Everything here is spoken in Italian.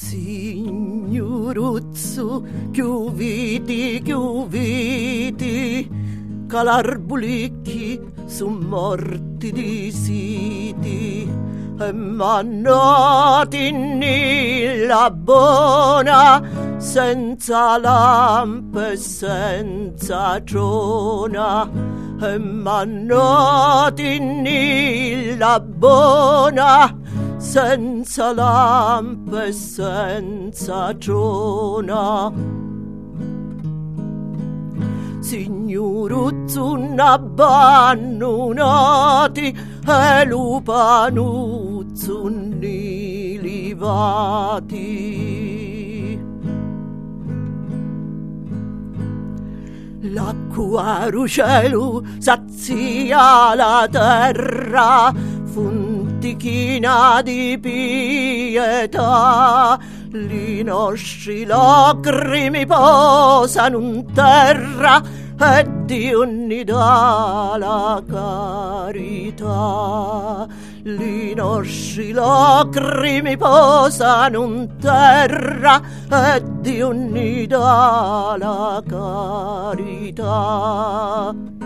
Signoruzzo, chiuviti, che l'arbulicchi son morti di siti, e mannati nella buona, senza lampe e senza trona, e mannati nella buona, senza lampe e senza trona. Signoruzzo n'abbandonati e lupanuzzo nilivati. L'acqua cielo sazia la terra, fontichina di pietà, li nostri lacrimi posano in terra e Dio ne dà la carità. Li nostri lacrimi posano in terra e Dio ne dà la carità.